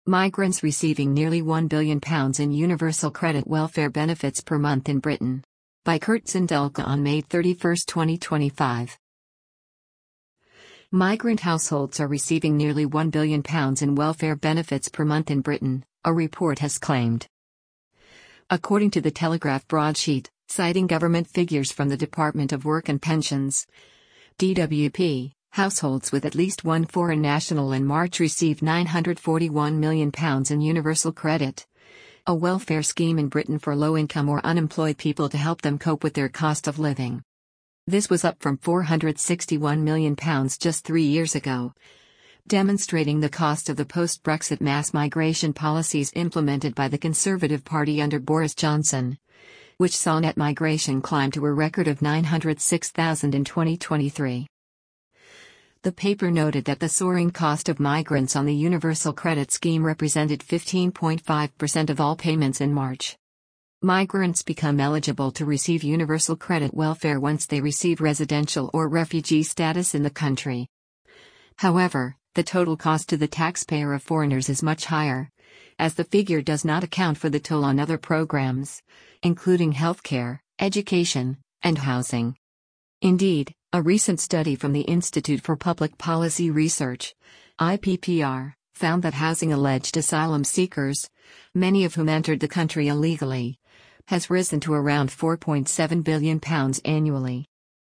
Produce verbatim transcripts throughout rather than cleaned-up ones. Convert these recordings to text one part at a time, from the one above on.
Migrants receiving nearly one billion pounds in universal credit welfare benefits per month in Britain. By Kurt Sindelka on May thirty-first, twenty twenty-five. Migrant households are receiving nearly one billion pounds in welfare benefits per month in Britain, a report has claimed. According to the Telegraph broadsheet, citing government figures from the Department of Work and Pensions, D W P, households with at least one foreign national in March received nine hundred forty-one million pounds in universal credit, a welfare scheme in Britain for low-income or unemployed people to help them cope with their cost of living. This was up from four hundred sixty-one million pounds just three years ago, demonstrating the cost of the post-Brexit mass migration policies implemented by the Conservative Party under Boris Johnson, which saw net migration climb to a record of nine hundred six thousand in twenty twenty-three. The paper noted that the soaring cost of migrants on the Universal Credit Scheme represented fifteen point five percent of all payments in March. Migrants become eligible to receive universal credit welfare once they receive residential or refugee status in the country. However, the total cost to the taxpayer of foreigners is much higher, as the figure does not account for the toll on other programs, including healthcare, education, and housing. Indeed, a recent study from the Institute for Public Policy Research, I P P R, found that housing alleged asylum seekers, many of whom entered the country illegally, has risen to around four point seven billion pounds annually.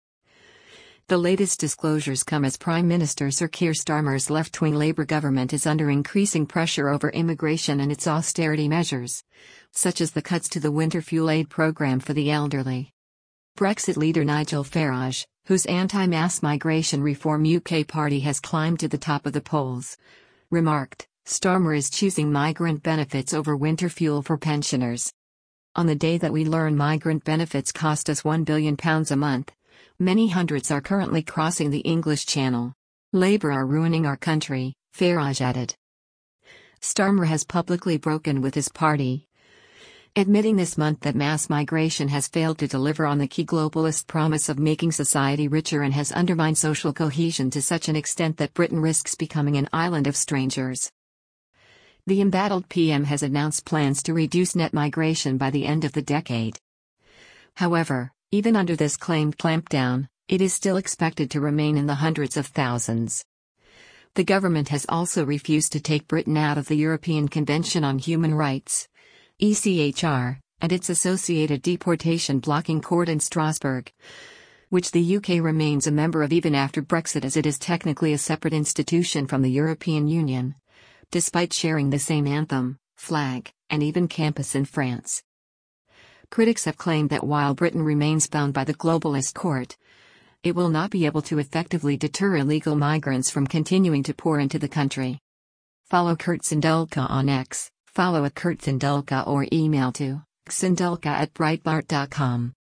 The latest disclosures come as Prime Minister Sir Keir Starmer's left-wing Labour government is under increasing pressure over immigration and its austerity measures, such as the cuts to the winter fuel aid programme for the elderly. Brexit leader Nigel Farage, whose anti-mass migration reform U K party has climbed to the top of the polls, remarked, "Starmer is choosing migrant benefits over winter fuel for pensioners." On the day that we learn migrant benefits cost us one billion pounds a month, many hundreds are currently crossing the English Channel. Labour are ruining our country, Farage added. Starmer has publicly broken with his party, admitting this month that mass migration has failed to deliver on the key globalist promise of making society richer and has undermined social cohesion to such an extent that Britain risks becoming an island of strangers. The embattled P M has announced plans to reduce net migration by the end of the decade. However, even under this claimed clampdown, it is still expected to remain in the hundreds of thousands. The government has also refused to take Britain out of the European Convention on Human Rights, E C H R, and its associated deportation-blocking court in Strasbourg, which the U K remains a member of even after Brexit, as it is technically a separate institution from the European Union, despite sharing the same anthem, flag, and even campus in France. Critics have claimed that while Britain remains bound by the globalist court, it will not be able to effectively deter illegal migrants from continuing to pour into the country. Follow Kurt Sindelka on X. Follow at Kurt Sindelka or email to sindelka at breitbart dot com.